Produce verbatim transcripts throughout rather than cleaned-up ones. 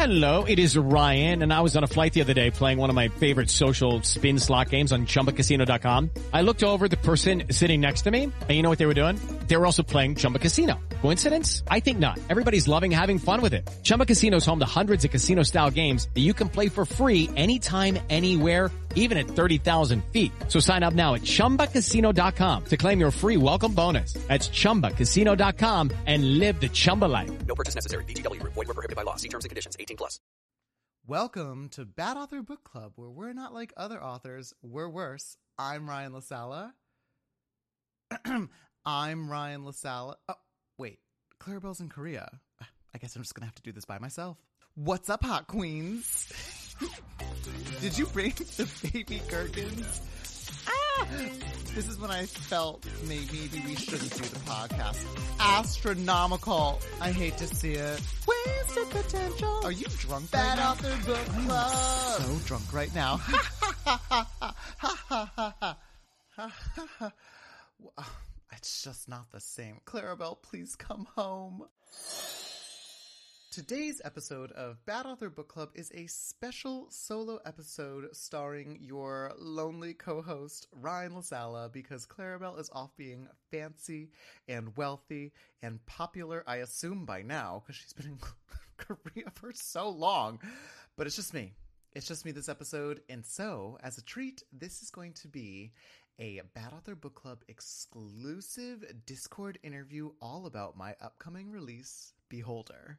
Hello, it is Ryan, and I was on a flight the other day playing one of my favorite social spin slot games on Chumba Casino dot com. I looked over at the person sitting next to me, and you know what they were doing? They were also playing Chumba Casino. Coincidence? I think not. Everybody's loving having fun with it. Chumba Casino is home to hundreds of casino-style games that you can play for free anytime, anywhere, even at thirty thousand feet. So sign up now at Chumba Casino dot com to claim your free welcome bonus. That's Chumba Casino dot com and live the Chumba life. No purchase necessary. V G W. Void where prohibited by law. See terms and conditions. eighteen plus. Welcome to Bad Author Book Club, where we're not like other authors, we're worse. I'm Ryan LaSala. I'm Ryan LaSala. Oh, wait. Clarabelle's in Korea. I guess I'm just going to have to do this by myself. What's up, hot queens? Did you bring the baby gherkins? Ah! This is when I felt maybe, maybe we shouldn't do the podcast. Astronomical. I hate to see it. Wasted potential. Are you drunk? Bad right Author now? Book Club. I'm so drunk right now. It's just not the same. Clarabelle, please come home. Today's episode of Bad Author Book Club is a special solo episode starring your lonely co-host, Ryan LaSala, because Clarabelle is off being fancy and wealthy and popular, I assume by now, because she's been in Korea for so long. But it's just me. It's just me this episode. And so, as a treat, this is going to be a Bad Author Book Club exclusive Discord interview all about my upcoming release, Beholder.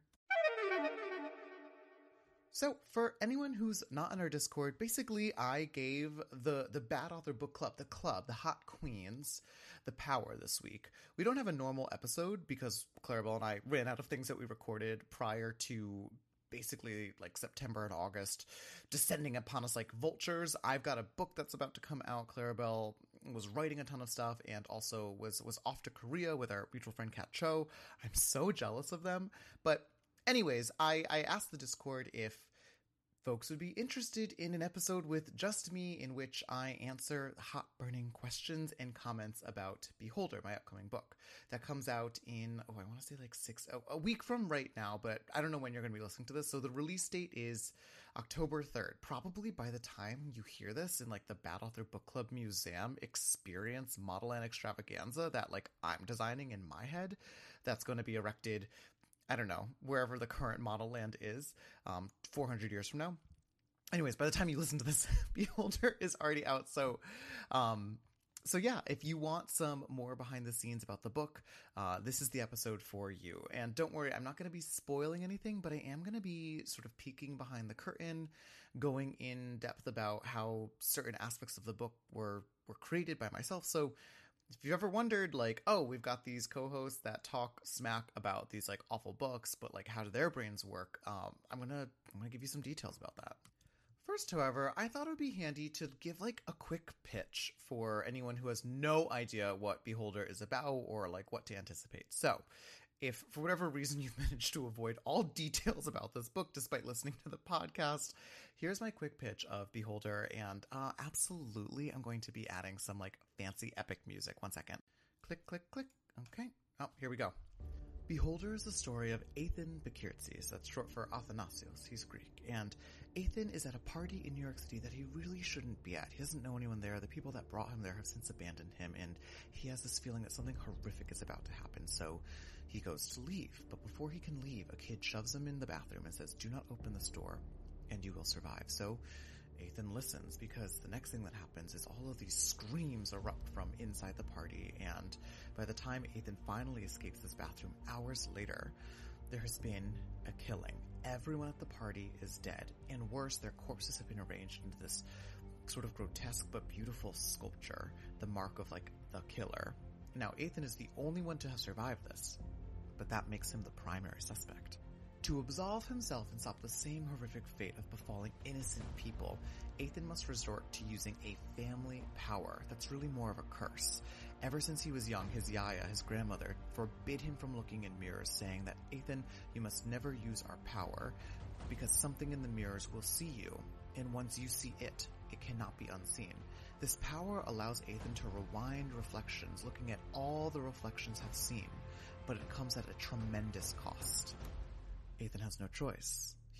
So, for anyone who's not in our Discord, basically I gave the, the Bad Author Book Club, the club, the hot queens, the power this week. We don't have a normal episode because Clarabelle and I ran out of things that we recorded prior to basically like September and August descending upon us like vultures. I've got a book that's about to come out. Clarabelle was writing a ton of stuff and also was, was off to Korea with our mutual friend Kat Cho. I'm so jealous of them, but anyways, I, I asked the Discord if folks would be interested in an episode with just me in which I answer hot burning questions and comments about Beholder, my upcoming book. That comes out in, oh, I want to say like six, oh, a week from right now, but I don't know when you're going to be listening to this. So the release date is October third. Probably by the time you hear this in like the Bad Author Book Club Museum Experience Model and Extravaganza that like I'm designing in my head, that's going to be erected, I don't know, wherever the current model land is, um, four hundred years from now. Anyways, by the time you listen to this, Beholder is already out. So, um, so yeah, if you want some more behind the scenes about the book, uh, this is the episode for you. And don't worry, I'm not going to be spoiling anything, but I am going to be sort of peeking behind the curtain, going in depth about how certain aspects of the book were, were created by myself. So, if you've ever wondered, like, oh, we've got these co-hosts that talk smack about these, like, awful books, but, like, how do their brains work? Um, I'm gonna, I'm gonna give you some details about that. First, however, I thought it would be handy to give, like, a quick pitch for anyone who has no idea what Beholder is about or, like, what to anticipate. So, if for whatever reason you've managed to avoid all details about this book despite listening to the podcast, here's my quick pitch of Beholder, and uh, absolutely I'm going to be adding some like fancy epic music. One second. Click, click, click. Okay. Oh, here we go. Beholder is the story of Ethan Bakirtsis. That's short for Athanasios. He's Greek. And Ethan is at a party in New York City that he really shouldn't be at. He doesn't know anyone there. The people that brought him there have since abandoned him, and he has this feeling that something horrific is about to happen. So he goes to leave, but before he can leave, a kid shoves him in the bathroom and says, "Do not open this door, and you will survive." So Ethan listens, because the next thing that happens is all of these screams erupt from inside the party, and by the time Ethan finally escapes this bathroom hours later, there has been a killing. Everyone at the party is dead, and worse, their corpses have been arranged into this sort of grotesque but beautiful sculpture, the mark of, like, the killer. Now, Ethan is the only one to have survived this, but that makes him the primary suspect. To absolve himself and stop the same horrific fate of befalling innocent people, Ethan must resort to using a family power that's really more of a curse. Ever since he was young, his yaya, his grandmother, forbid him from looking in mirrors, saying that, "Ethan, you must never use our power, because something in the mirrors will see you, and once you see it, it cannot be unseen." This power allows Ethan to rewind reflections, looking at all the reflections have seen, but it comes at a tremendous cost. Ethan has no choice.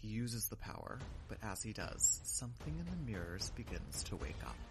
He uses the power, but as he does, something in the mirrors begins to wake up.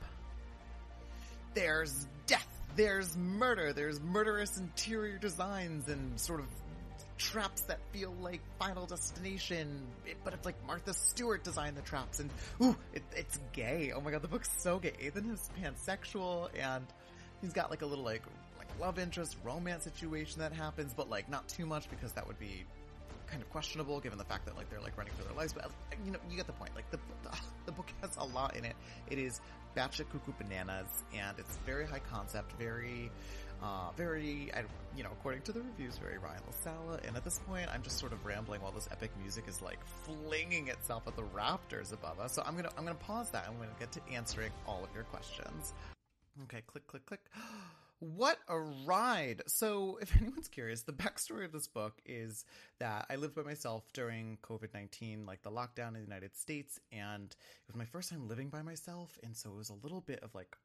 There's death, there's murder, there's murderous interior designs and sort of traps that feel like Final Destination, but it's like Martha Stewart designed the traps, and ooh, it, it's gay. Oh my god, the book's so gay. Ethan is pansexual, and he's got like a little like like love interest, romance situation that happens, but like not too much because that would be kind of questionable given the fact that like they're like running for their lives. But you know, you get the point. Like the the book has a lot in it. It is batshit cuckoo bananas, and it's very high concept, very. Uh, very, I, you know, according to the reviews, very Ryan LaSala, and at this point, I'm just sort of rambling while this epic music is, like, flinging itself at the rafters above us, so I'm gonna, I'm gonna pause that, I'm gonna get to answering all of your questions. Okay, click, click, click. What a ride! So, if anyone's curious, the backstory of this book is that I lived by myself during covid nineteen, like the lockdown in the United States, and it was my first time living by myself, and so it was a little bit of, like,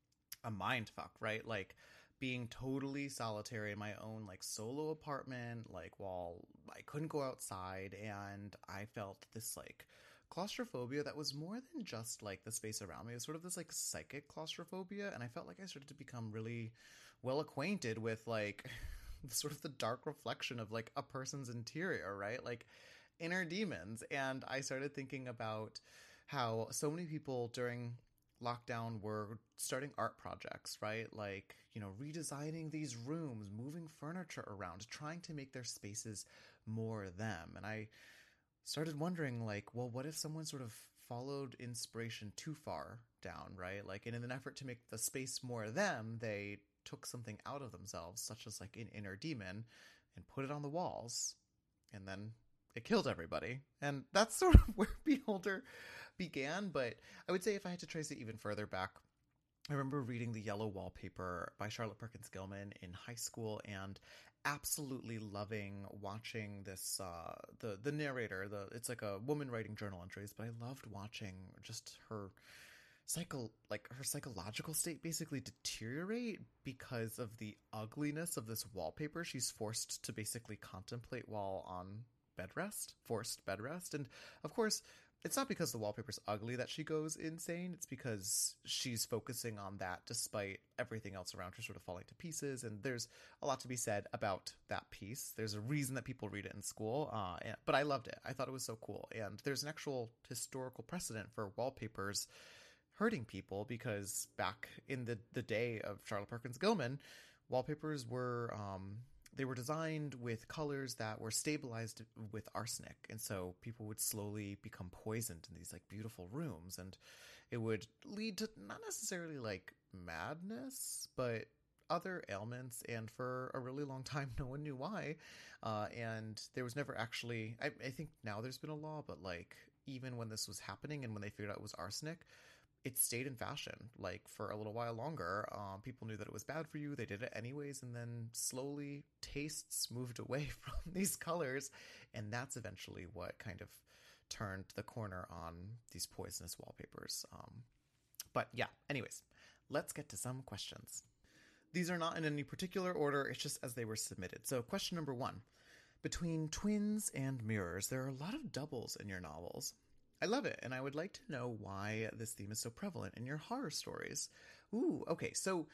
a mind fuck, right? Like, being totally solitary in my own like solo apartment, like while I couldn't go outside, and I felt this like claustrophobia that was more than just like the space around me. It was sort of this like psychic claustrophobia, and I felt like I started to become really well acquainted with like sort of the dark reflection of like a person's interior, right? Like inner demons. And I started thinking about how so many people during lockdown were starting art projects, right? Like, you know, redesigning these rooms, moving furniture around, trying to make their spaces more them. And I started wondering, like, well, what if someone sort of followed inspiration too far down, right? Like, and in an effort to make the space more them, they took something out of themselves, such as like an inner demon, and put it on the walls, and then it killed everybody. And that's sort of where Beholder began. But I would say if I had to trace it even further back, I remember reading The Yellow Wallpaper by Charlotte Perkins Gilman in high school and absolutely loving watching this, uh, the, the narrator, the, it's like a woman writing journal entries, but I loved watching just her psycho, like her psychological state basically deteriorate because of the ugliness of this wallpaper she's forced to basically contemplate while on bed rest, forced bed rest. And of course, it's not because the wallpaper's ugly that she goes insane. It's because she's focusing on that despite everything else around her sort of falling to pieces. And there's a lot to be said about that piece. There's a reason that people read it in school. Uh, and, but I loved it. I thought it was so cool. And there's an actual historical precedent for wallpapers hurting people, because back in the, the day of Charlotte Perkins Gilman, wallpapers were... Um, They were designed with colors that were stabilized with arsenic. And so people would slowly become poisoned in these like beautiful rooms. And it would lead to not necessarily like madness, but other ailments. And for a really long time, no one knew why. Uh, and there was never actually, I, I think now there's been a law, but like even when this was happening and when they figured out it was arsenic, it stayed in fashion, like, for a little while longer. Um, people knew that it was bad for you. They did it anyways. And then slowly tastes moved away from these colors. And that's eventually what kind of turned the corner on these poisonous wallpapers. Um, but yeah, anyways, let's get to some questions. These are not in any particular order. It's just as they were submitted. So question number one, between twins and mirrors, there are a lot of doubles in your novels. I love it, and I would like to know why this theme is so prevalent in your horror stories. Ooh, okay, so,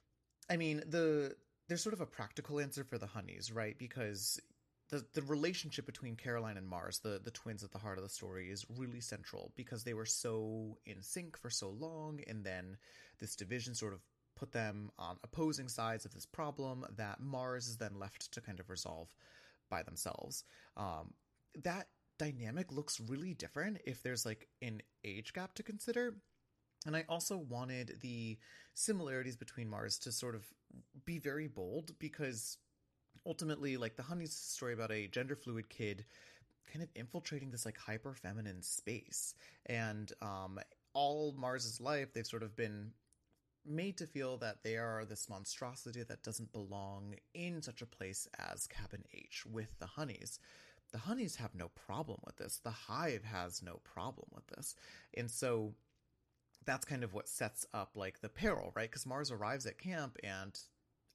I mean, the there's sort of a practical answer for the Honeys, right? Because the the relationship between Caroline and Mars, the, the twins at the heart of the story, is really central because they were so in sync for so long, and then this division sort of put them on opposing sides of this problem that Mars is then left to kind of resolve by themselves. Um, that dynamic looks really different if there's like an age gap to consider. And I also wanted the similarities between Mars to sort of be very bold, because ultimately, like, the Honey's story about a gender fluid kid kind of infiltrating this like hyper feminine space, and um all Mars's life they've sort of been made to feel that they are this monstrosity that doesn't belong in such a place as Cabin H with the Honeys. The Honeys have no problem with this. The Hive has no problem with this. And so that's kind of what sets up like the peril, right? Because Mars arrives at camp and it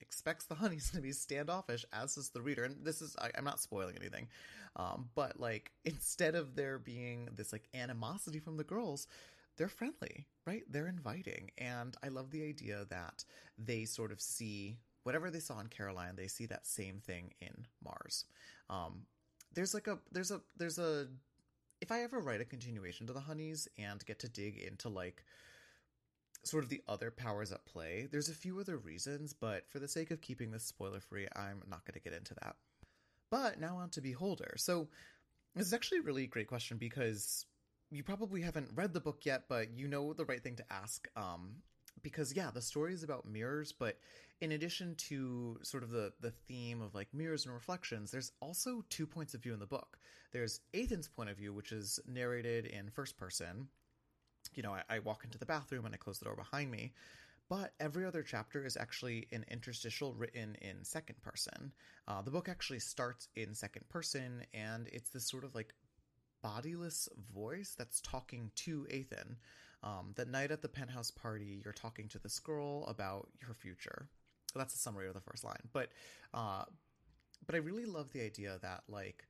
expects the honeys to be standoffish, as does the reader. And this is, I, I'm not spoiling anything. Um, but like, instead of there being this like animosity from the girls, they're friendly, right? They're inviting. And I love the idea that they sort of see whatever they saw in Caroline, they see that same thing in Mars. Um, there's like a, there's a, there's a, if I ever write a continuation to the honeys and get to dig into like sort of the other powers at play, there's a few other reasons, but for the sake of keeping this spoiler free, I'm not going to get into that. But now on to Beholder. So this is actually a really great question because you probably haven't read the book yet, but you know the right thing to ask. Um, because yeah, the story is about mirrors, but in addition to sort of the, the theme of like mirrors and reflections, there's also two points of view in the book. There's Ethan's point of view, which is narrated in first person. You know, I, I walk into the bathroom and I close the door behind me. But every other chapter is actually an interstitial written in second person. Uh, the book actually starts in second person, and it's this sort of like bodiless voice that's talking to Ethan. Um, that night at the penthouse party, you're talking to this girl about your future. That's a summary of the first line. But, uh, but I really love the idea that like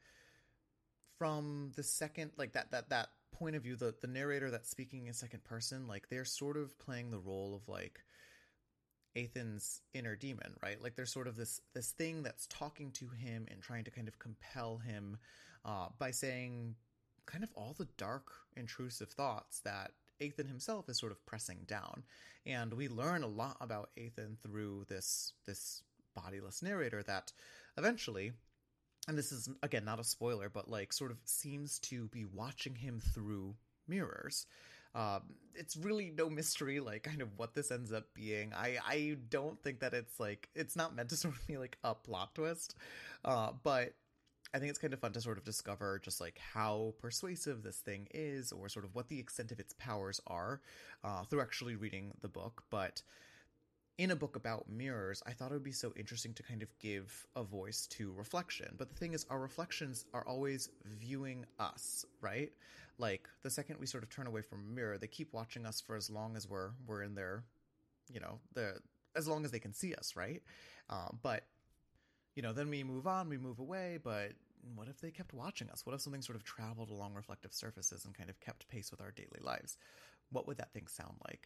from the second, like that, that, that point of view, the, the narrator that's speaking in second person, like they're sort of playing the role of like Ethan's inner demon, right? Like there's sort of this, this thing that's talking to him and trying to kind of compel him, uh, by saying kind of all the dark, intrusive thoughts that Ethan himself is sort of pressing down. And we learn a lot about Ethan through this, this bodiless narrator that eventually, and this is, again, not a spoiler, but like sort of seems to be watching him through mirrors. Um, it's really no mystery, like kind of what this ends up being. I, I don't think that it's like, it's not meant to sort of be like a plot twist. Uh, but I think it's kind of fun to sort of discover just like how persuasive this thing is, or sort of what the extent of its powers are, uh, through actually reading the book. But in a book about mirrors, I thought it would be so interesting to kind of give a voice to reflection. But the thing is, our reflections are always viewing us, right? Like the second we sort of turn away from a mirror, they keep watching us for as long as we're, we're in their, you know, the, as long as they can see us, right? Uh, but, you know, then we move on, we move away, but what if they kept watching us? What if something sort of traveled along reflective surfaces and kind of kept pace with our daily lives? What would that thing sound like?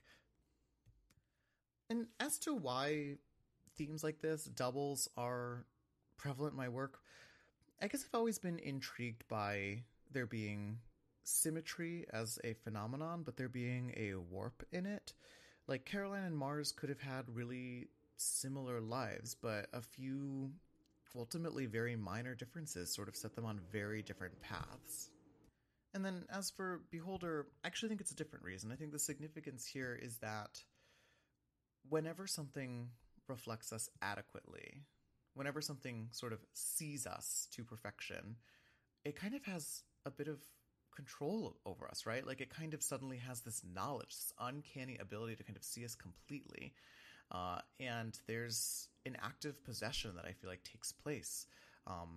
And as to why themes like this, doubles, are prevalent in my work, I guess I've always been intrigued by there being symmetry as a phenomenon, but there being a warp in it. Like Caroline and Mars could have had really similar lives, but a few ultimately very minor differences sort of set them on very different paths. And then as for Beholder, I actually think it's a different reason. I think the significance here is that whenever something reflects us adequately, whenever something sort of sees us to perfection, it kind of has a bit of control over us, right? Like it kind of suddenly has this knowledge, this uncanny ability to kind of see us completely. Uh, and there's an active possession that I feel like takes place um,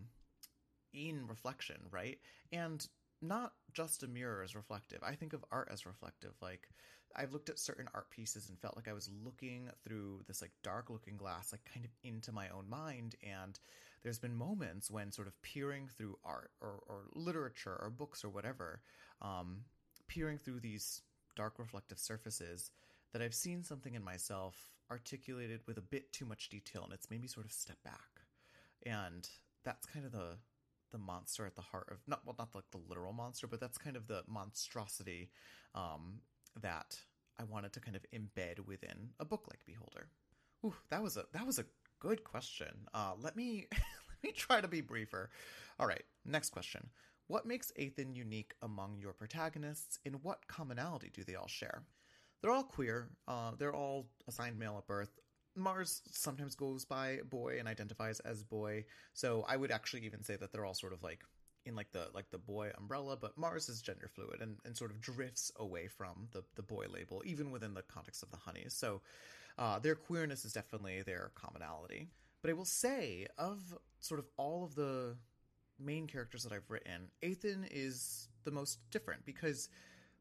in reflection, right? And not just a mirror as reflective. I think of art as reflective. Like I've looked at certain art pieces and felt like I was looking through this like dark looking glass, like kind of into my own mind. And there's been moments when sort of peering through art or, or literature or books or whatever, um, peering through these dark reflective surfaces, that I've seen something in myself articulated with a bit too much detail, and it's made me sort of step back. And that's kind of the the monster at the heart of, not well, not like the literal monster, but that's kind of the monstrosity um, that I wanted to kind of embed within a book like Beholder. Ooh, that was a that was a good question. Uh, let me let me try to be briefer. All right, next question. What makes Ethan unique among your protagonists? And what commonality do they all share? They're all queer. Uh, they're all assigned male at birth. Mars sometimes goes by boy and identifies as boy. So I would actually even say that they're all sort of like in like the like the boy umbrella, but Mars is gender fluid and, and sort of drifts away from the, the boy label, even within the context of the honeys. So uh, their queerness is definitely their commonality. But I will say, of sort of all of the main characters that I've written, Ethan is the most different because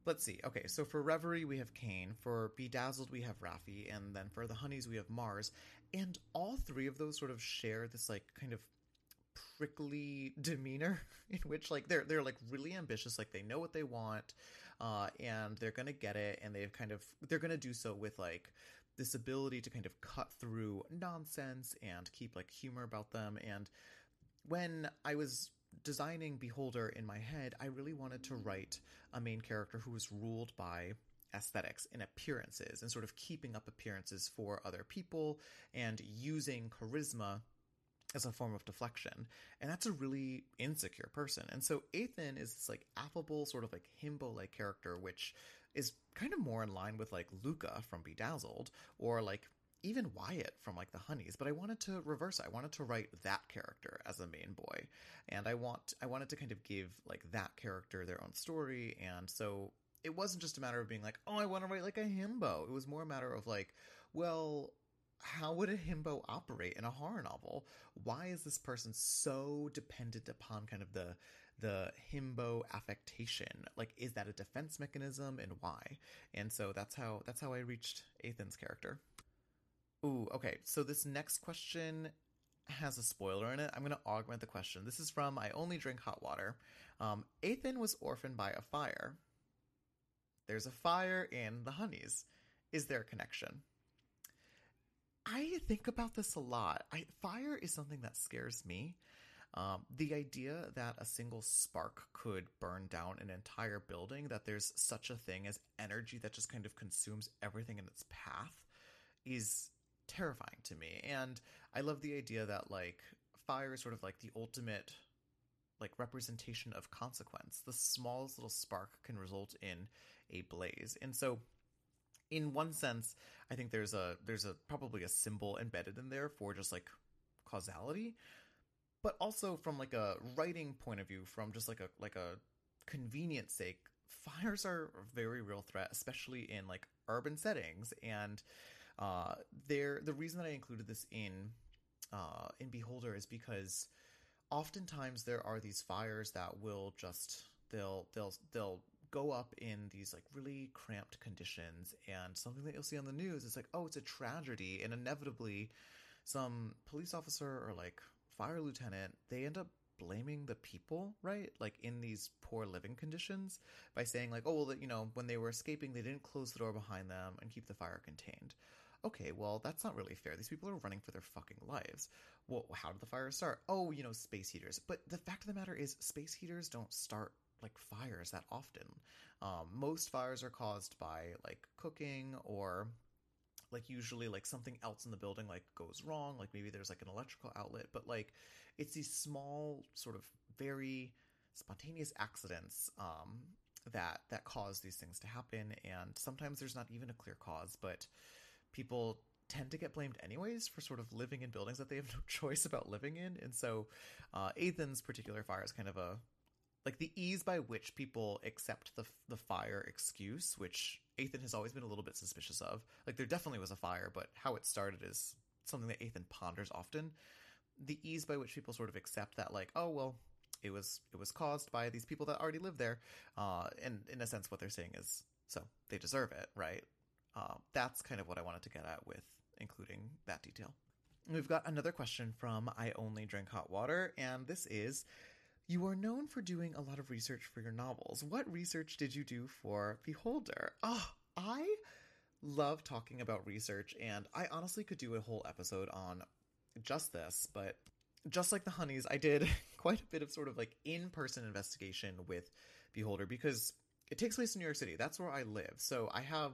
Let's see. Okay, so for Reverie, we have Kane. For Bedazzled, we have Raffi. And then for the Honeys, we have Mars. And all three of those sort of share this, like, kind of prickly demeanor in which, like, they're, they're like, really ambitious. Like, they know what they want, uh, and they're gonna get it. And they've kind of, they're gonna do so with, like, this ability to kind of cut through nonsense and keep, like, humor about them. And when I was designing Beholder in my head, I really wanted to write a main character who was ruled by aesthetics and appearances and sort of keeping up appearances for other people and using charisma as a form of deflection. And that's a really insecure person. And so Ethan is this, like, affable sort of, like, himbo-like character, which is kind of more in line with, like, Luca from Bedazzled, or, like, even Wyatt from, like, the Honeys. But I wanted to reverse it. I wanted to write that character as a main boy. And I want I wanted to kind of give, like, that character their own story. And so it wasn't just a matter of being like, oh, I want to write, like, a himbo. It was more a matter of, like, well, how would a himbo operate in a horror novel? Why is this person so dependent upon kind of the the himbo affectation? Like, is that a defense mechanism, and why? And so that's how that's how I reached Ethan's character. Ooh, okay. So this next question has a spoiler in it. I'm going to augment the question. This is from I Only Drink Hot Water. Um, Ethan was orphaned by a fire. There's a fire in the Honeys. Is there a connection? I think about this a lot. I, fire is something that scares me. Um, the idea that a single spark could burn down an entire building, that there's such a thing as energy that just kind of consumes everything in its path, is terrifying to me. And I love the idea that, like, fire is sort of like the ultimate, like, representation of consequence. The smallest little spark can result in a blaze. And so in one sense, I think there's a there's a probably a symbol embedded in there for just, like, causality, but also from, like, a writing point of view, from just like a like a convenience sake, fires are a very real threat, especially in, like, urban settings. And Uh, there, the reason that I included this in, uh, in Beholder is because oftentimes there are these fires that will just, they'll, they'll, they'll go up in these, like, really cramped conditions, and something that you'll see on the news is like, oh, it's a tragedy, and inevitably some police officer or, like, fire lieutenant, they end up blaming the people, right? Like, in these poor living conditions, by saying, like, oh, well, you know, when they were escaping, they didn't close the door behind them and keep the fire contained. Okay, well, that's not really fair. These people are running for their fucking lives. Well, how did the fire start? Oh, you know, space heaters. But the fact of the matter is, space heaters don't start, like, fires that often. Um, most fires are caused by, like, cooking, or, like, usually, like, something else in the building, like, goes wrong. Like, maybe there's, like, an electrical outlet. But, like, it's these small, sort of very spontaneous accidents um, that that cause these things to happen. And sometimes there's not even a clear cause, but people tend to get blamed anyways for sort of living in buildings that they have no choice about living in. And so uh, Ethan's particular fire is kind of a, like, the ease by which people accept the the fire excuse, which Ethan has always been a little bit suspicious of. Like, there definitely was a fire, but how it started is something that Ethan ponders often. The ease by which people sort of accept that, like, oh, well, it was it was caused by these people that already live there. Uh, and in a sense, what they're saying is, so they deserve it, right? Uh, that's kind of what I wanted to get at with including that detail. We've got another question from I Only Drink Hot Water, and this is, you are known for doing a lot of research for your novels. What research did you do for Beholder? Oh, I love talking about research, and I honestly could do a whole episode on just this, but just like the Honeys, I did quite a bit of sort of, like, in-person investigation with Beholder, because it takes place in New York City. That's where I live. So I have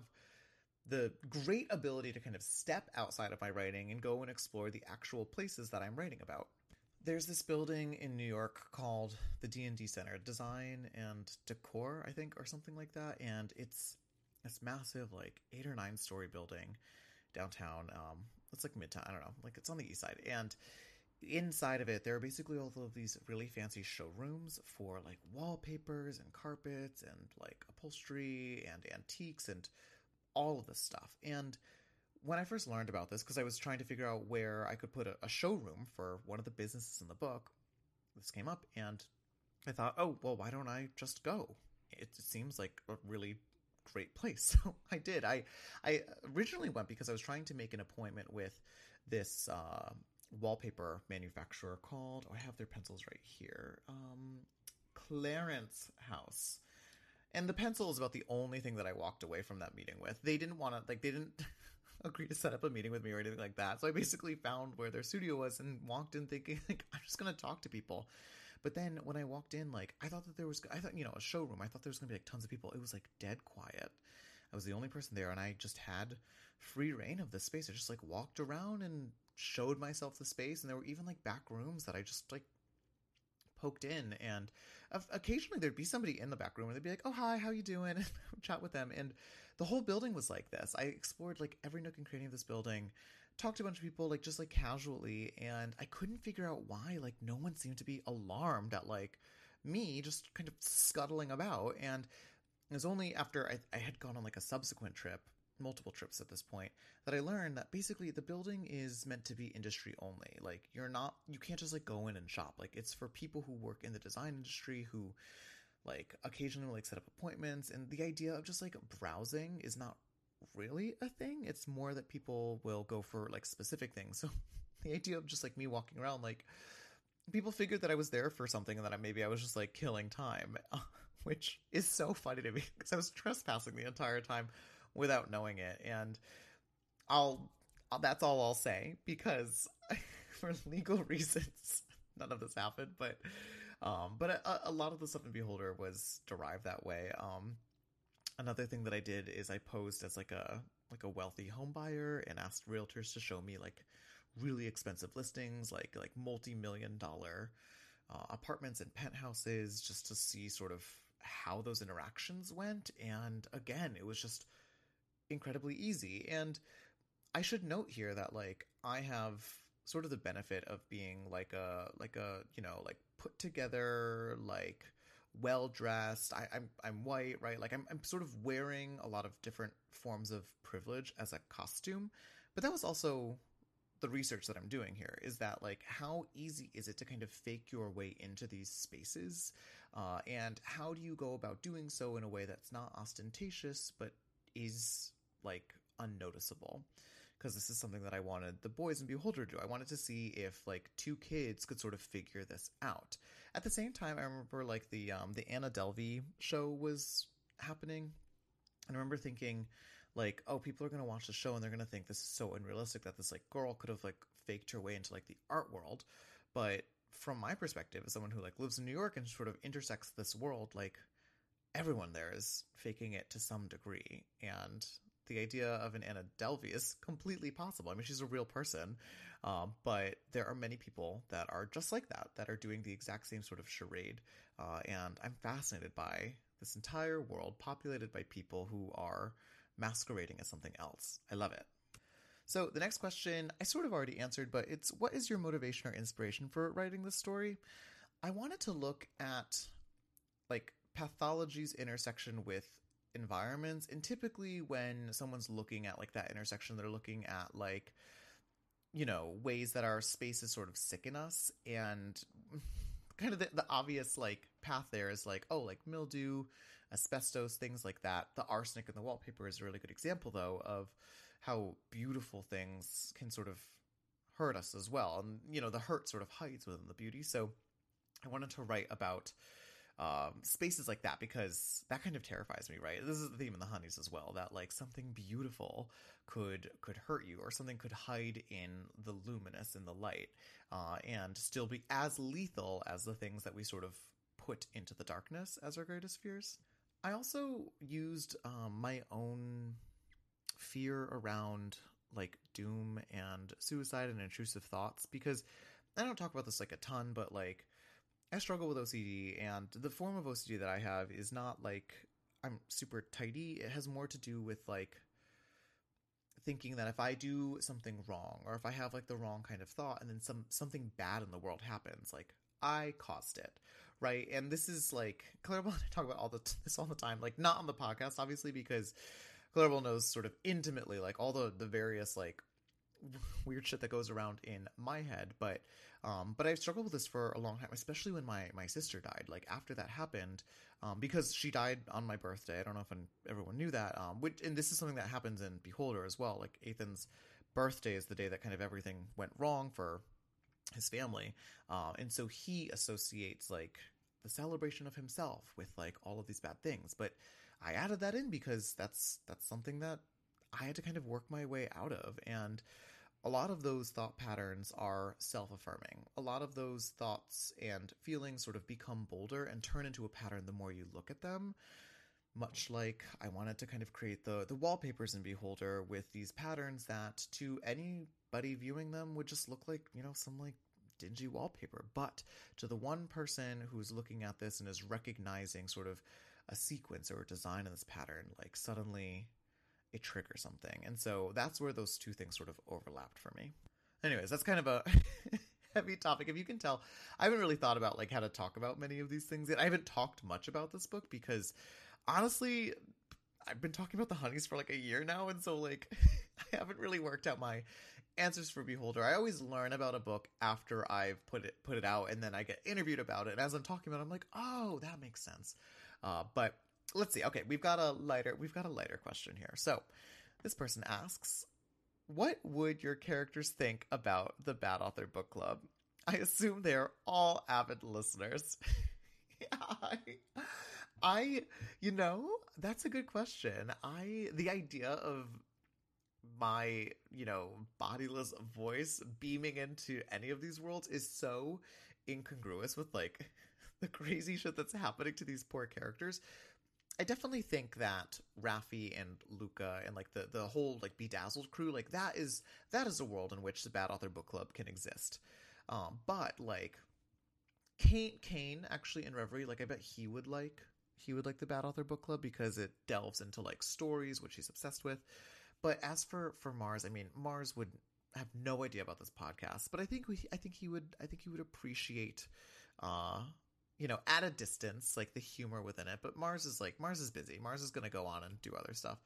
the great ability to kind of step outside of my writing and go and explore the actual places that I'm writing about. There's this building in New York called the D and D Center, Design and Decor, I think, or something like that. And it's this massive, like, eight or nine story building downtown. Um, it's like Midtown. I don't know. Like, it's on the east side. And inside of it, there are basically all of these really fancy showrooms for, like, wallpapers and carpets and, like, upholstery and antiques and all of this stuff. And when I first learned about this, because I was trying to figure out where I could put a, a showroom for one of the businesses in the book, this came up, and I thought, oh, well, why don't I just go? it seems like a really great place. So I did. I I originally went because I was trying to make an appointment with this uh, wallpaper manufacturer called, oh, I have their pencils right here, um, Clarence House. And the pencil is about the only thing that I walked away from that meeting with. They didn't want to, like, they didn't agree to set up a meeting with me or anything like that. So I basically found where their studio was and walked in thinking, like, I'm just going to talk to people. But then when I walked in, like, I thought that there was, I thought, you know, a showroom. I thought there was going to be, like, tons of people. It was, like, dead quiet. I was the only person there, and I just had free reign of this space. I just, like, walked around and showed myself the space. And there were even, like, back rooms that I just, like, poked in. And occasionally there'd be somebody in the back room, and they'd be like, oh, hi, how you doing? And I would chat with them. And the whole building was like this. I explored, like, every nook and cranny of this building, talked to a bunch of people, like, just, like, casually, and I couldn't figure out why, like, no one seemed to be alarmed at, like, me just kind of scuttling about. And it was only after I, I had gone on, like, a subsequent trip, multiple trips at this point, that I learned that basically the building is meant to be industry only. Like, you're not, you can't just, like, go in and shop. Like, it's for people who work in the design industry, who, like, occasionally, like, set up appointments, and the idea of just, like, browsing is not really a thing. It's more that people will go for, like, specific things. So the idea of just, like, me walking around, like, people figured that I was there for something and that I, maybe I was just, like, killing time, which is so funny to me because I was trespassing the entire time without knowing it. And I'll, that's all I'll say, because for legal reasons, none of this happened, but, um, but a, a lot of the stuff in Beholder was derived that way. Um, Another thing that I did is I posed as, like, a like a wealthy home buyer and asked realtors to show me, like, really expensive listings, like like multi-million dollar uh, apartments and penthouses, just to see sort of how those interactions went. And again, it was just incredibly easy. And I should note here that, like, I have sort of the benefit of being like a like a you know like put together, like, well dressed. I, I'm I'm white, right? Like, I'm I'm sort of wearing a lot of different forms of privilege as a costume. But that was also the research that I'm doing here, is that, like, how easy is it to kind of fake your way into these spaces, uh, and how do you go about doing so in a way that's not ostentatious but is, like, unnoticeable? Because this is something that I wanted the boys in Beholder to do. I wanted to see if, like, two kids could sort of figure this out. At the same time, I remember, like, the um, the Anna Delvey show was happening. And I remember thinking, like, oh, people are going to watch the show and they're going to think this is so unrealistic that this, like, girl could have, like, faked her way into, like, the art world. But from my perspective, as someone who, like, lives in New York and sort of intersects this world, like, everyone there is faking it to some degree. And the idea of an Anna Delvey is completely possible. I mean, she's a real person, um, but there are many people that are just like that, that are doing the exact same sort of charade. Uh, and I'm fascinated by this entire world populated by people who are masquerading as something else. I love it. So the next question I sort of already answered, but it's, what is your motivation or inspiration for writing this story? I wanted to look at, like, pathology's intersection with environments. And typically when someone's looking at, like, that intersection, they're looking at, like, you know, ways that our spaces sort of sicken us. And kind of the, the obvious, like, path there is, like, oh, like mildew, asbestos, things like that. The arsenic in the wallpaper is a really good example, though, of how beautiful things can sort of hurt us as well. And, you know, the hurt sort of hides within the beauty. So I wanted to write about um, spaces like that, because that kind of terrifies me, right? This is the theme in The Honeys as well, that, like, something beautiful could could hurt you, or something could hide in the luminous, in the light, uh, and still be as lethal as the things that we sort of put into the darkness as our greatest fears. I also used um, my own fear around, like, doom and suicide and intrusive thoughts, because I don't talk about this, like, a ton, but, like, I struggle with O C D, and the form of O C D that I have is not, like, I'm super tidy. It has more to do with, like, thinking that if I do something wrong, or if I have, like, the wrong kind of thought, and then some something bad in the world happens, like, I caused it, right? And this is, like, Clarabelle and I talk about all the this all the time, like, not on the podcast, obviously, because Clarabelle knows sort of intimately, like, all the, the various, like, weird shit that goes around in my head. But um, but I've struggled with this for a long time, especially when my, my sister died. Like, after that happened, um, because she died on my birthday. I don't know if everyone knew that. Um, which, and this is something that happens in Beholder as well. Like, Ethan's birthday is the day that kind of everything went wrong for his family. Uh, and so he associates, like, the celebration of himself with, like, all of these bad things. But I added that in because that's that's something that I had to kind of work my way out of. And a lot of those thought patterns are self-affirming. A lot of those thoughts and feelings sort of become bolder and turn into a pattern the more you look at them. Much like I wanted to kind of create the, the wallpapers in Beholder with these patterns that to anybody viewing them would just look like, you know, some like dingy wallpaper. But to the one person who's looking at this and is recognizing sort of a sequence or a design in this pattern, like suddenly it triggers something. And so that's where those two things sort of overlapped for me. Anyways, that's kind of a heavy topic. If you can tell, I haven't really thought about like how to talk about many of these things yet. I haven't talked much about this book because honestly, I've been talking about the Honeys for like a year now. And so like, I haven't really worked out my answers for Beholder. I always learn about a book after I've put it, put it out, and then I get interviewed about it. And as I'm talking about it, I'm like, oh, that makes sense. Uh, but let's see. Okay, we've got a lighter, we've got a lighter question here. So this person asks, what would your characters think about the Bad Author Book Club? I assume they're all avid listeners. I, I, you know, that's a good question. I, the idea of my, you know, bodiless voice beaming into any of these worlds is so incongruous with like the crazy shit that's happening to these poor characters. I definitely think that Raffi and Luca and like the, the whole like Bedazzled crew, like that is, that is a world in which the Bad Author Book Club can exist. Um, but like Kane, Kane actually in Reverie, like I bet he would like, he would like the Bad Author Book Club because it delves into like stories, which he's obsessed with. But as for, for Mars, I mean, Mars would have no idea about this podcast, but I think we, I think he would, I think he would appreciate, uh, you know, at a distance, like the humor within it. But Mars is like, Mars is busy. Mars is going to go on and do other stuff.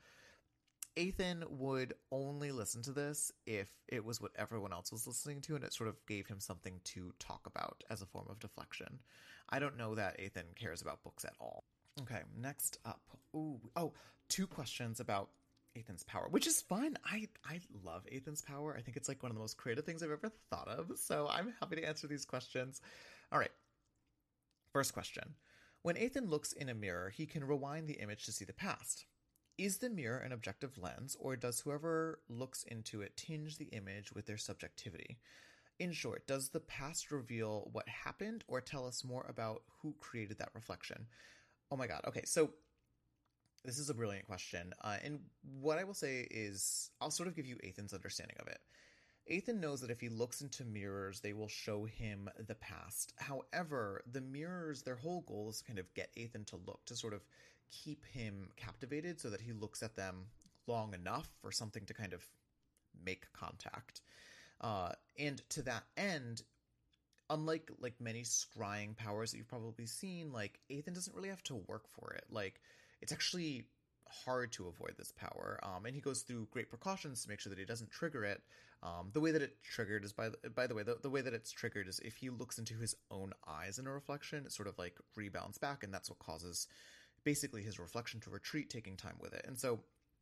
Ethan would only listen to this if it was what everyone else was listening to, and it sort of gave him something to talk about as a form of deflection. I don't know that Ethan cares about books at all. Okay, next up. Ooh, oh, two questions about Ethan's power, which is fun. I, I love Ethan's power. I think it's like one of the most creative things I've ever thought of. So I'm happy to answer these questions. All right. First question. When Ethan looks in a mirror, he can rewind the image to see the past. Is the mirror an objective lens, or does whoever looks into it tinge the image with their subjectivity? In short, does the past reveal what happened or tell us more about who created that reflection? Oh my God. Okay, so this is a brilliant question. Uh, and what I will say is I'll sort of give you Ethan's understanding of it. Ethan knows that if he looks into mirrors, they will show him the past. However, the mirrors, their whole goal is to kind of get Ethan to look, to sort of keep him captivated so that he looks at them long enough for something to kind of make contact. Uh, and to that end, unlike like many scrying powers that you've probably seen, like Ethan doesn't really have to work for it. Like it's actually hard to avoid this power. Um, and he goes through great precautions to make sure that he doesn't trigger it. Um, the way that it triggered is by the, by the way, the, the way that it's triggered is if he looks into his own eyes in a reflection, it sort of like rebounds back. And that's what causes basically his reflection to retreat, taking time with it. And so,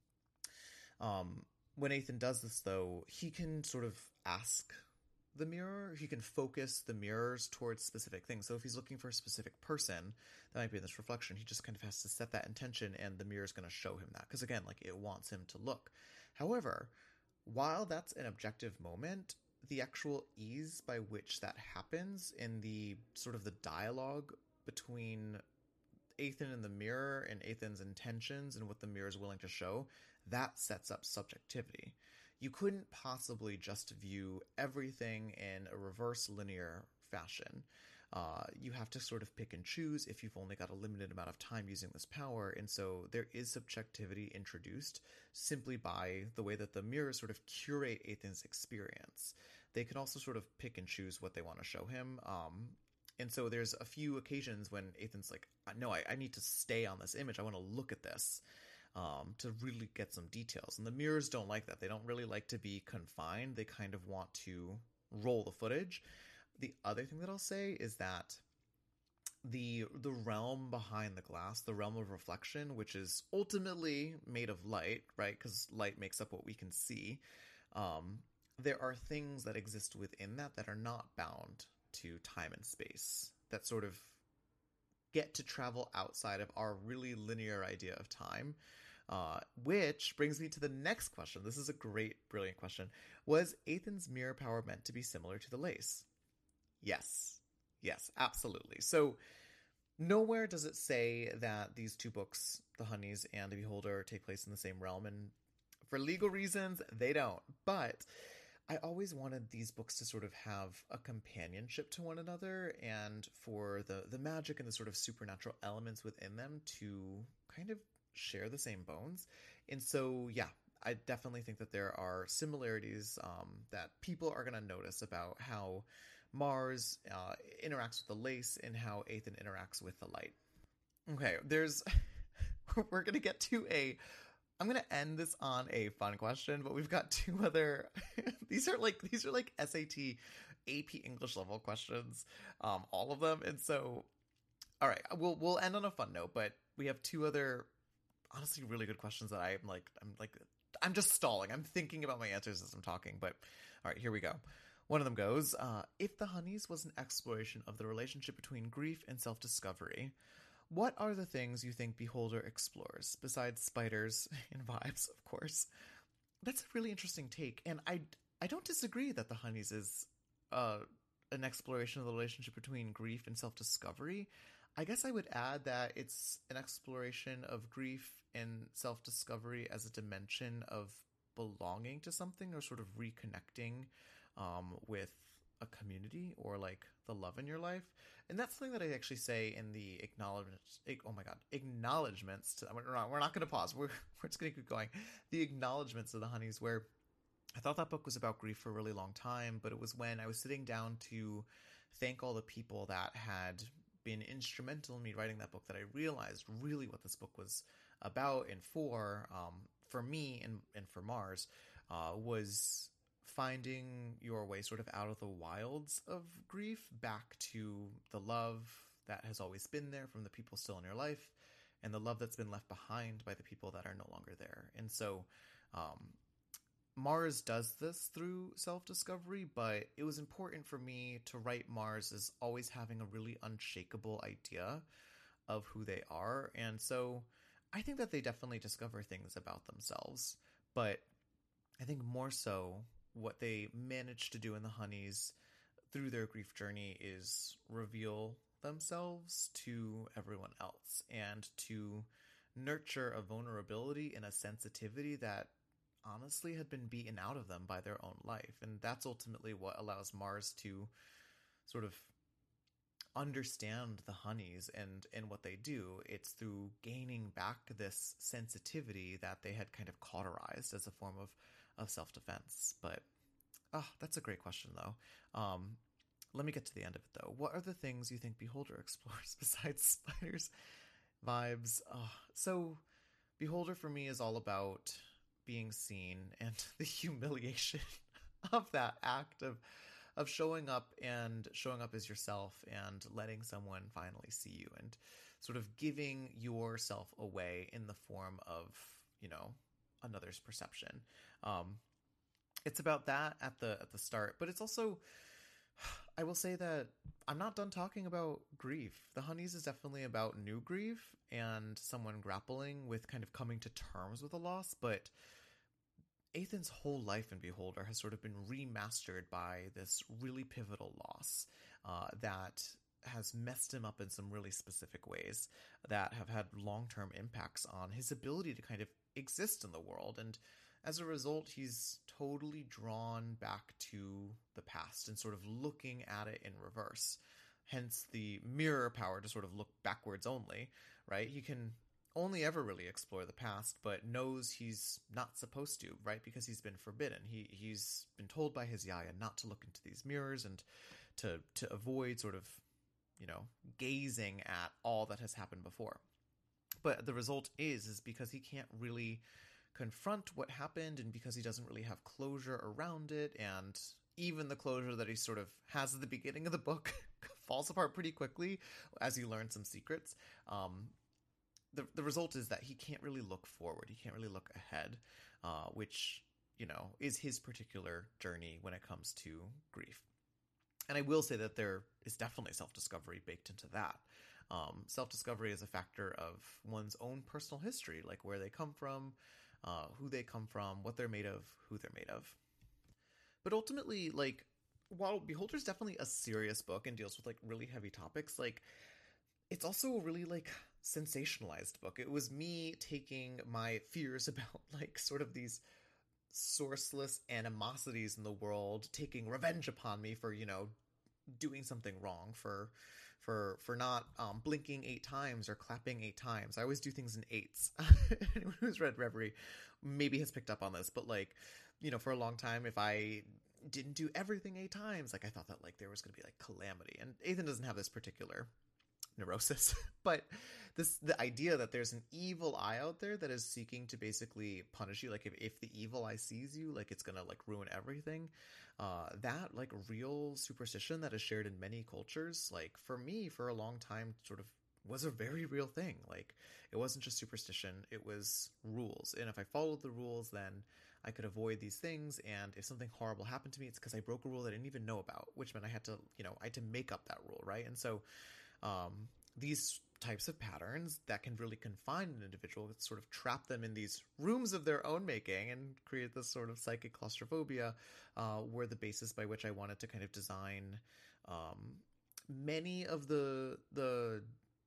um, when Ethan does this though, he can sort of ask the mirror, he can focus the mirrors towards specific things. So if he's looking for a specific person that might be in this reflection, he just kind of has to set that intention and the mirror is going to show him that. Because again, like it wants him to look. However, while that's an objective moment, the actual ease by which that happens in the sort of the dialogue between Ethan and the mirror and Ethan's intentions and what the mirror is willing to show, that sets up subjectivity. You couldn't possibly just view everything in a reverse linear fashion. Uh, you have to sort of pick and choose if you've only got a limited amount of time using this power. And so there is subjectivity introduced simply by the way that the mirrors sort of curate Ethan's experience. They can also sort of pick and choose what they want to show him. Um, and so there's a few occasions when Ethan's like, no, I, I need to stay on this image. I want to look at this. um, to really get some details. And the mirrors don't like that. They don't really like to be confined. They kind of want to roll the footage. The other thing that I'll say is that the the realm behind the glass, the realm of reflection, which is ultimately made of light, right? Because light makes up what we can see. Um, there are things that exist within that that are not bound to time and space, that sort of get to travel outside of our really linear idea of time. Uh, which brings me to the next question. This is a great, brilliant question. Was Ethan's mirror power meant to be similar to the lace? Yes. Yes, absolutely. So nowhere does it say that these two books, The Honeys and The Beholder, take place in the same realm. And for legal reasons, they don't. But I always wanted these books to sort of have a companionship to one another, and for the, the magic and the sort of supernatural elements within them to kind of share the same bones. And so, yeah, I definitely think that there are similarities um, that people are going to notice about how Mars uh, interacts with the lace and how Ethan interacts with the light. Okay, there's... we're going to get to a... I'm going to end this on a fun question, but we've got two other... these are like these are like S A T, A P English level questions, um, all of them. And so, all right, we'll we'll end on a fun note, but we have two other honestly really good questions that I'm like I'm like I'm just stalling. I'm thinking about my answers as I'm talking, but all right, here we go. One of them goes, uh, if The Honeys was an exploration of the relationship between grief and self-discovery, what are the things you think Beholder explores, besides spiders and vibes, of course? That's a really interesting take, and I, I don't disagree that The Honeys is uh, an exploration of the relationship between grief and self-discovery. I guess I would add that it's an exploration of grief and self-discovery as a dimension of belonging to something, or sort of reconnecting um, with a community, or like the love in your life. And that's something that I actually say in the acknowledgments. Oh my God, acknowledgments to, we're not, we're not going to pause. We're, we're just going to keep going. The acknowledgments of The Honeys, where I thought that book was about grief for a really long time, but it was when I was sitting down to thank all the people that had been instrumental in me writing that book that I realized really what this book was about and for, um, for me and, and for Mars, uh, was finding your way sort of out of the wilds of grief back to the love that has always been there from the people still in your life, and the love that's been left behind by the people that are no longer there. And so, um, Mars does this through self-discovery, but it was important for me to write Mars as always having a really unshakable idea of who they are. And so I think that they definitely discover things about themselves, but I think more so what they manage to do in The Honeys through their grief journey is reveal themselves to everyone else, and to nurture a vulnerability and a sensitivity that honestly had been beaten out of them by their own life. And that's ultimately what allows Mars to sort of understand the Honeys and, and what they do. It's through gaining back this sensitivity that they had kind of cauterized as a form of, of self-defense. But, oh, that's a great question, though. Um, let me get to the end of it, though. What are the things you think Beholder explores besides spiders, vibes? Oh, so Beholder for me is all about being seen and the humiliation of that act of of showing up and showing up as yourself and letting someone finally see you, and sort of giving yourself away in the form of, you know, another's perception. Um, it's about that at the at the start, but it's also, I will say that I'm not done talking about grief. The Honeys is definitely about new grief and someone grappling with kind of coming to terms with a loss, but Ethan's whole life in Beholder has sort of been remastered by this really pivotal loss uh, that has messed him up in some really specific ways that have had long-term impacts on his ability to kind of exist in the world. And as a result, he's totally drawn back to the past and sort of looking at it in reverse. Hence the mirror power to sort of look backwards only, right? He can only ever really explore the past, but knows he's not supposed to, right? Because he's been forbidden. He he's been told by his Yaya not to look into these mirrors and to to avoid sort of, you know, gazing at all that has happened before. But the result is, is because he can't really confront what happened, and because he doesn't really have closure around it, and even the closure that he sort of has at the beginning of the book falls apart pretty quickly as he learns some secrets. Um, the the result is that he can't really look forward. He can't really look ahead, uh, which, you know, is his particular journey when it comes to grief. And I will say that there is definitely self-discovery baked into that. Um, self-discovery is a factor of one's own personal history, like where they come from, uh, who they come from, what they're made of, who they're made of. But ultimately, like, while Beholder is definitely a serious book and deals with, like, really heavy topics, like, it's also a really, like, sensationalized book. It was me taking my fears about, like, sort of these sourceless animosities in the world taking revenge upon me for, you know, doing something wrong, for for for not um, blinking eight times or clapping eight times. I always do things in eights. Anyone who's read Reverie maybe has picked up on this, but, like, you know, for a long time, if I didn't do everything eight times, like, I thought that, like, there was going to be, like, calamity. And Ethan doesn't have this particular neurosis, but this the idea that there's an evil eye out there that is seeking to basically punish you, like, if, if the evil eye sees you, like, it's gonna, like, ruin everything, uh that, like, real superstition that is shared in many cultures, like, for me, for a long time, sort of was a very real thing. Like, it wasn't just superstition, it was rules, and if I followed the rules, then I could avoid these things, and if something horrible happened to me, it's because I broke a rule that I didn't even know about, which meant I had to, you know, I had to make up that rule, right? And so Um, these types of patterns that can really confine an individual, sort of trap them in these rooms of their own making and create this sort of psychic claustrophobia, uh, were the basis by which I wanted to kind of design um, many of the the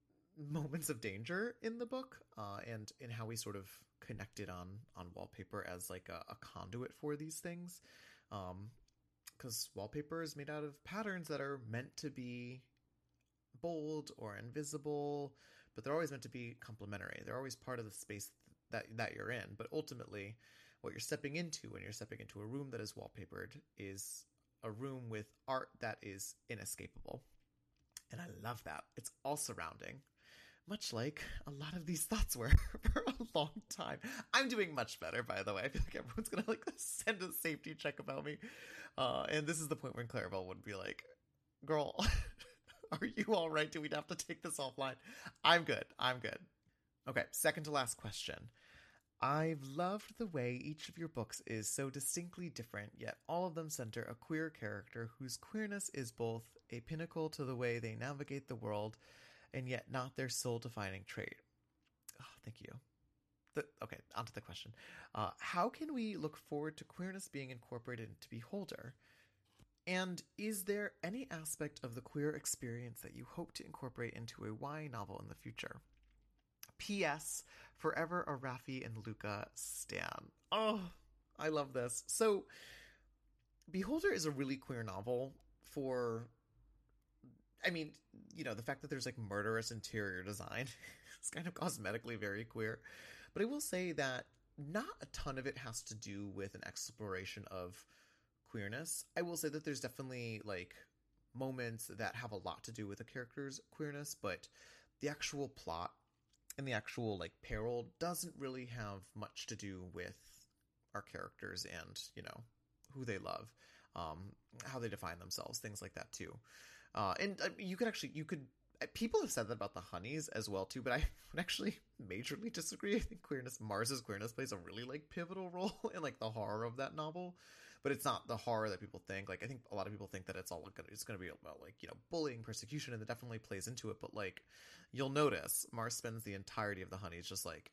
moments of danger in the book, uh, and in how we sort of connected on on wallpaper as, like, a, a conduit for these things, um, because wallpaper is made out of patterns that are meant to be bold or invisible, but they're always meant to be complementary. They're always part of the space that that you're in. But ultimately, what you're stepping into when you're stepping into a room that is wallpapered is a room with art that is inescapable. And I love that. It's all surrounding, much like a lot of these thoughts were for a long time. I'm doing much better, by the way. I feel like everyone's gonna, like, send a safety check about me. Uh, and this is the point when Clarabelle would be like, girl, are you all right? Do we have to take this offline? I'm good. I'm good. Okay, second to last question. I've loved the way each of your books is so distinctly different, yet all of them center a queer character whose queerness is both a pinnacle to the way they navigate the world, and yet not their sole-defining trait. Oh, thank you. The, okay, on to the question. Uh, how can we look forward to queerness being incorporated into Beholder? And is there any aspect of the queer experience that you hope to incorporate into a Y A novel in the future? P S. Forever a Raffi and Luca stan. Oh, I love this. So, Beholder is a really queer novel for, I mean, you know, the fact that there's, like, murderous interior design is kind of cosmetically very queer. But I will say that not a ton of it has to do with an exploration of queerness. I will say that there's definitely, like, moments that have a lot to do with a character's queerness, but the actual plot and the actual, like, peril doesn't really have much to do with our characters and, you know, who they love, um, how they define themselves, things like that too. Uh, and uh, you could actually, you could, people have said that about the Honeys as well too, but I would actually majorly disagree. I think queerness, Mars's queerness plays a really, like, pivotal role in, like, the horror of that novel. But it's not the horror that people think. Like, I think a lot of people think that it's all gonna, it's going to be about, like, you know, bullying, persecution, and it definitely plays into it. But, like, you'll notice Mars spends the entirety of the Honeys just, like,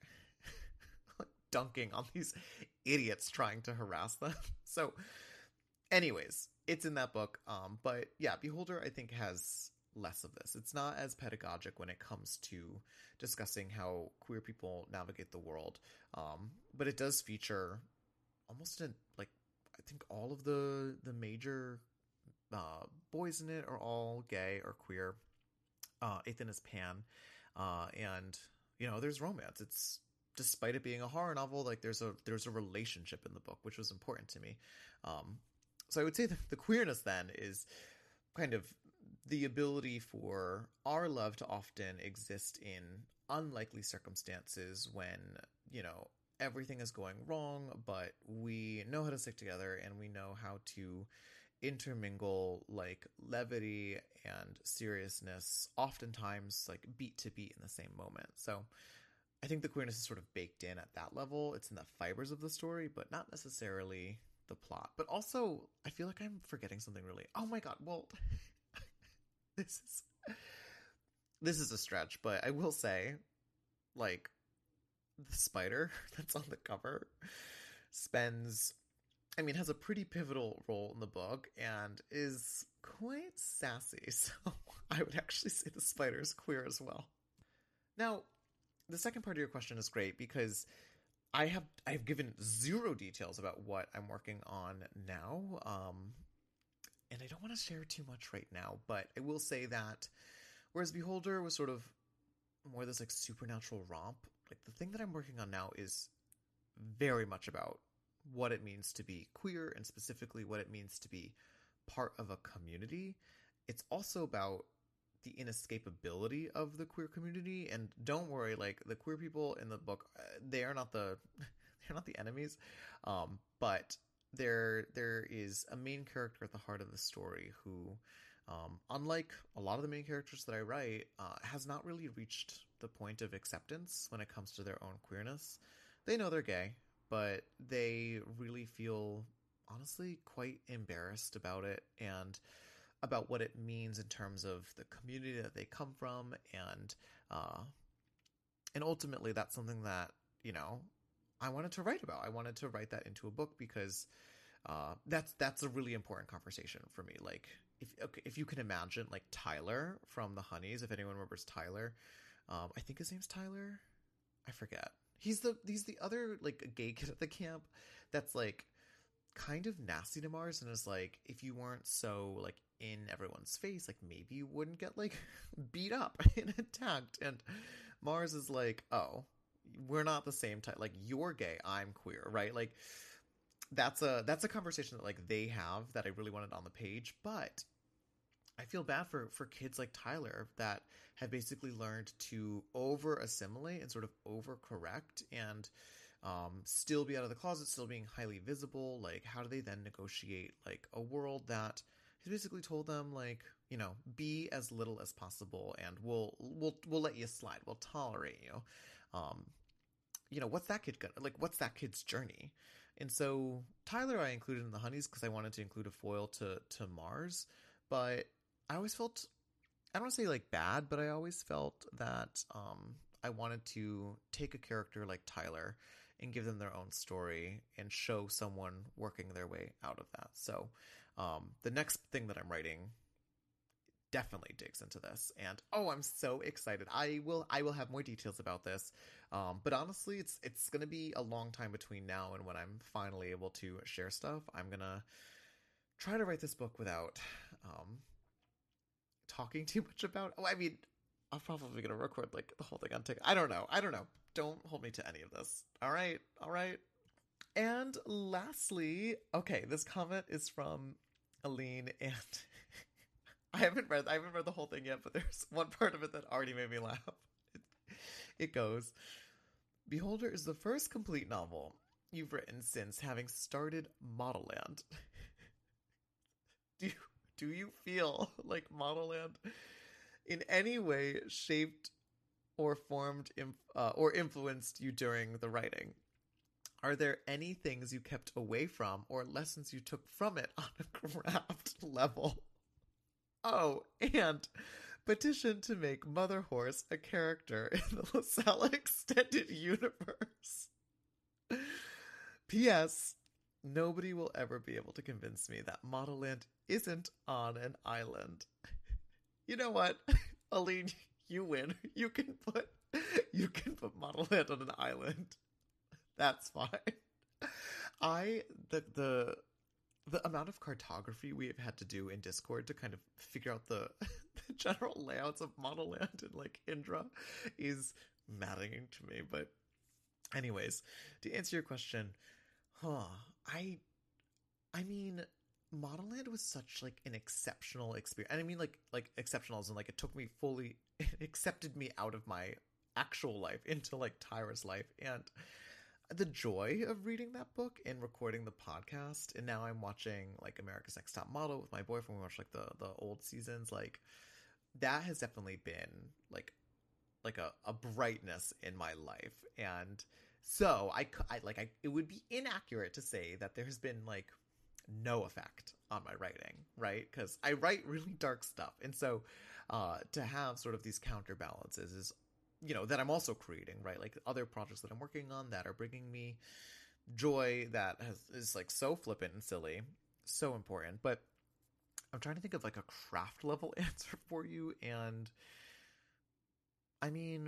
dunking on these idiots trying to harass them. So, anyways, it's in that book. Um, but yeah, Beholder, I think, has less of this. It's not as pedagogic when it comes to discussing how queer people navigate the world. Um, but it does feature almost an, like, I think all of the the major uh, boys in it are all gay or queer. Uh, Ethan is pan, uh, and, you know, there's romance. It's, despite it being a horror novel, like, there's a there's a relationship in the book, which was important to me. Um, so I would say that the queerness then is kind of the ability for our love to often exist in unlikely circumstances when, you know, everything is going wrong, but we know how to stick together and we know how to intermingle like levity and seriousness, oftentimes like beat to beat in the same moment. So I think the queerness is sort of baked in at that level. It's in the fibers of the story, but not necessarily the plot. But also, I feel like I'm forgetting something really. Oh my god! Well, this is this is a stretch, but I will say, like, the spider that's on the cover spends, I mean, has a pretty pivotal role in the book and is quite sassy. So I would actually say the spider is queer as well. Now, the second part of your question is great because I have I have given zero details about what I'm working on now, um, and I don't want to share too much right now. But I will say that whereas Beholder was sort of more this like supernatural romp, like the thing that I'm working on now is very much about what it means to be queer and specifically what it means to be part of a community. It's also about the inescapability of the queer community. And don't worry, like the queer people in the book, uh, they are not the they're not the enemies, um, but there there is a main character at the heart of the story who, um, unlike a lot of the main characters that I write, uh, has not really reached the point of acceptance when it comes to their own queerness. They know they're gay, but they really feel honestly quite embarrassed about it and about what it means in terms of the community that they come from. And, uh, and ultimately that's something that, you know, I wanted to write about. I wanted to write that into a book because, uh, that's, that's a really important conversation for me. Like if, okay, if you can imagine like Tyler from the Honeys, if anyone remembers Tyler, um, I think his name's Tyler. I forget. He's the, he's the other like gay kid at the camp that's like kind of nasty to Mars and is like, if you weren't so like in everyone's face, like maybe you wouldn't get like beat up and attacked. And Mars is like, oh, we're not the same type. Like you're gay, I'm queer, right? Like that's a that's a conversation that like they have that I really wanted on the page. But I feel bad for for kids like Tyler that have basically learned to over assimilate and sort of overcorrect and um, still be out of the closet, still being highly visible. Like how do they then negotiate like a world that has basically told them like, you know, be as little as possible and we'll we'll we'll let you slide, we'll tolerate you. Um, you know, what's that kid gonna like? What's that kid's journey? And so Tyler I included in the Honeys because I wanted to include a foil to to Mars, but I always felt, I don't want to say like bad, but I always felt that um, I wanted to take a character like Tyler and give them their own story and show someone working their way out of that. So um, the next thing that I'm writing definitely digs into this, and oh, I'm so excited. I will I will have more details about this, um, but honestly, it's it's gonna be a long time between now and when I'm finally able to share stuff. I'm gonna try to write this book without um, talking too much about. Oh, I mean, I'm probably gonna record like the whole thing on TikTok. I don't know. I don't know. Don't hold me to any of this. All right. All right. And lastly, okay, this comment is from Aline, and I haven't read I haven't read the whole thing yet, but there's one part of it that already made me laugh. It, it goes, Beholder is the first complete novel you've written since having started Modelland. do you do you feel like Modelland in any way shaped or formed uh, or influenced you during the writing? Are there any things you kept away from or lessons you took from it on a craft level? Oh, and petition to make Mother Horse a character in the LaSalle Extended Universe. P S. Nobody will ever be able to convince me that Modelland isn't on an island. You know what, Aline, you win. You can put you can put Modelland on an island. That's fine. I the the the amount of cartography we have had to do in Discord to kind of figure out the, the general layouts of Modelland and like Indra is maddening to me. But anyways, to answer your question, huh, I I mean, Modelland was such like an exceptional experience. And I mean like like exceptional as in like it took me fully it accepted me out of my actual life into like Tyra's life, and the joy of reading that book and recording the podcast. And now I'm watching like America's Next Top Model with my boyfriend. We watch like the the old seasons. Like that has definitely been like like a, a brightness in my life. And so I, I like I it would be inaccurate to say that there's been like no effect on my writing, right? Because I write really dark stuff, and so uh to have sort of these counterbalances is, you know, that I'm also creating, right? Like other projects that I'm working on that are bringing me joy that has is like so flippant and silly, so important. But I'm trying to think of like a craft level answer for you, and I mean,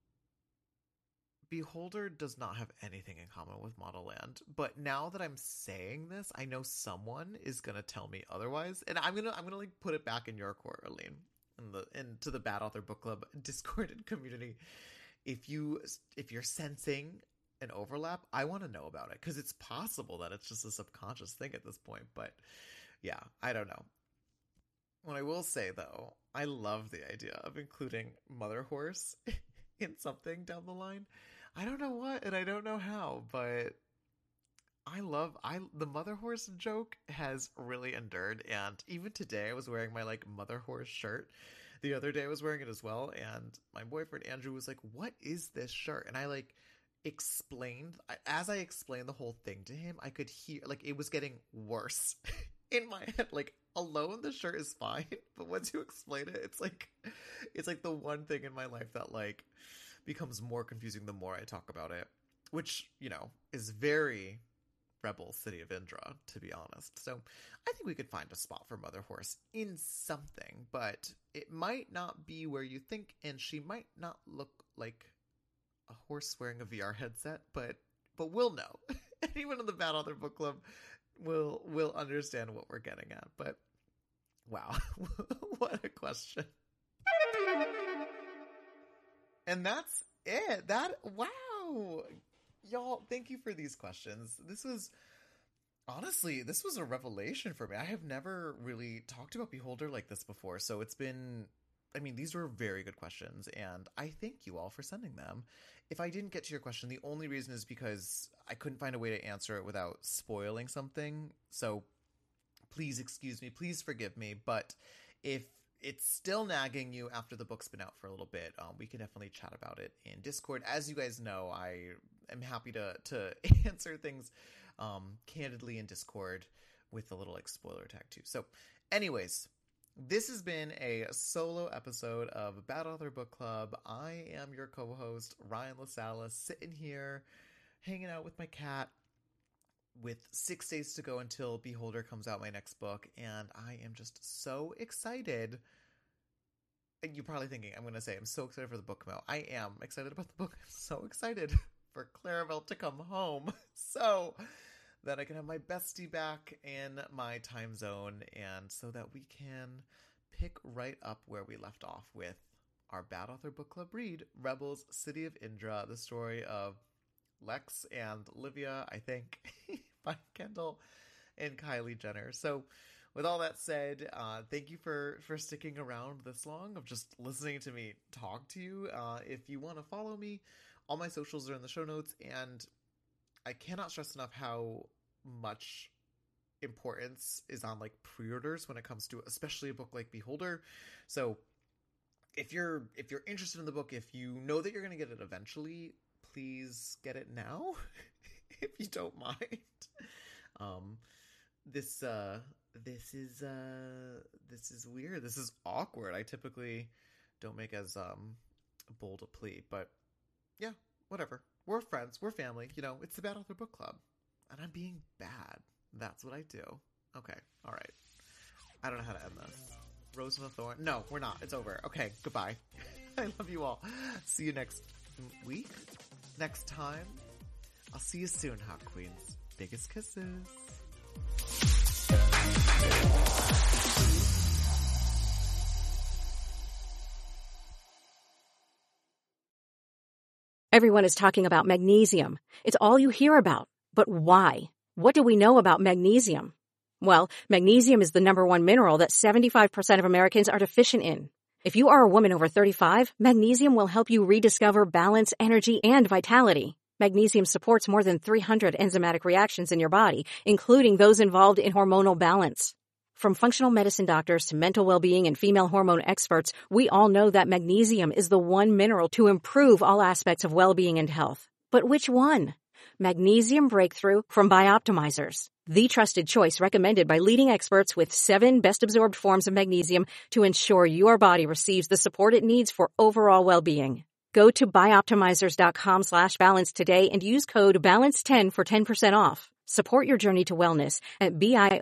Beholder does not have anything in common with Model Land, but now that I'm saying this, I know someone is gonna tell me otherwise, and I'm gonna I'm gonna like put it back in your court, Arlene, in the into the Bad Author Book Club Discord and community. If you if you're sensing an overlap, I want to know about it, because it's possible that it's just a subconscious thing at this point. But yeah, I don't know. What I will say though, I love the idea of including Mother Horse in something down the line. I don't know what, and I don't know how, but I love I the Mother Horse joke has really endured. And even today I was wearing my like Mother Horse shirt. The other day I was wearing it as well, and my boyfriend Andrew was like, "What is this shirt?" And I like explained, as I explained the whole thing to him, I could hear like it was getting worse in my head. Like, alone the shirt is fine, but once you explain it, it's like it's like the one thing in my life that like becomes more confusing the more I talk about it, which, you know, is very Rebel City of Indra, to be honest. So I think we could find a spot for Mother Horse in something, but it might not be where you think, and she might not look like a horse wearing a V R headset, but but we'll know. Anyone in the Bad Author Book Club will will understand what we're getting at. But wow, what a question. And that's it. That, wow. Y'all, thank you for these questions. This was, honestly, this was a revelation for me. I have never really talked about Beholder like this before. So it's been, I mean, these were very good questions, and I thank you all for sending them. If I didn't get to your question, the only reason is because I couldn't find a way to answer it without spoiling something. So please excuse me, please forgive me. But if it's still nagging you after the book's been out for a little bit, um, we can definitely chat about it in Discord. As you guys know, I am happy to to answer things um, candidly in Discord with a little like spoiler tag too. So anyways, this has been a solo episode of Bad Author Book Club. I am your co-host, Ryan LaSalle, sitting here hanging out with my cat, with six days to go until Beholder comes out, my next book, and I am just so excited. And you're probably thinking, I'm going to say, I'm so excited for the book come out. I am excited about the book. I'm so excited for Clarabelle to come home so that I can have my bestie back in my time zone, and so that we can pick right up where we left off with our Bad Author Book Club read, Rebels City of Indra, the story of Lex and Livia, I think, by Kendall and Kylie Jenner. So with all that said, uh, thank you for, for sticking around this long of just listening to me talk to you. Uh, if you want to follow me, all my socials are in the show notes, and I cannot stress enough how much importance is on like pre-orders when it comes to especially a book like Beholder. So if you're if you're interested in the book, if you know that you're going to get it eventually, please get it now if you don't mind. Um, this uh, this is uh, this is weird. This is awkward. I typically don't make as um bold a plea, but yeah, whatever. We're friends. We're family. You know, it's the Bad Author Book Club, and I'm being bad. That's what I do. Okay. All right. I don't know how to end this. Rose and the Thorn. No, we're not. It's over. Okay. Goodbye. I love you all. See you next week. Next time. I'll see you soon, Hot Queens. Biggest kisses. Everyone is talking about magnesium. It's all you hear about. But why? What do we know about magnesium? Well, magnesium is the number one mineral that seventy-five percent of Americans are deficient in. If you are a woman over thirty-five, magnesium will help you rediscover balance, energy, and vitality. Magnesium supports more than three hundred enzymatic reactions in your body, including those involved in hormonal balance. From functional medicine doctors to mental well-being and female hormone experts, we all know that magnesium is the one mineral to improve all aspects of well-being and health. But which one? Magnesium Breakthrough from Bioptimizers, the trusted choice recommended by leading experts with seven best-absorbed forms of magnesium to ensure your body receives the support it needs for overall well-being. Go to bioptimizers.com slash balance today and use code balance ten for ten percent off. Support your journey to wellness at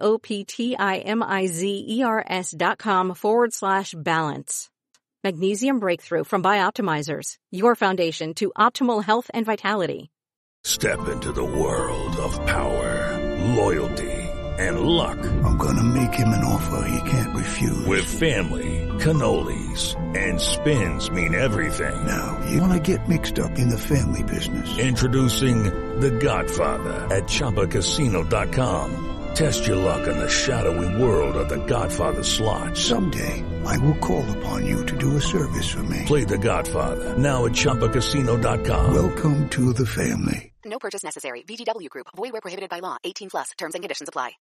B-I-O-P-T-I-M-I-Z-E-R-S dot com forward slash balance. Magnesium Breakthrough from Bioptimizers, your foundation to optimal health and vitality. Step into the world of power, loyalty, and luck. I'm gonna make him an offer he can't refuse. With family, cannolis, and spins mean everything. Now, you wanna get mixed up in the family business. Introducing The Godfather at Chumba Casino dot com. Test your luck in the shadowy world of The Godfather slot. Someday, I will call upon you to do a service for me. Play The Godfather now at Chumba Casino dot com. Welcome to the family. No purchase necessary. V G W Group. Void where prohibited by law. eighteen plus. Terms and conditions apply.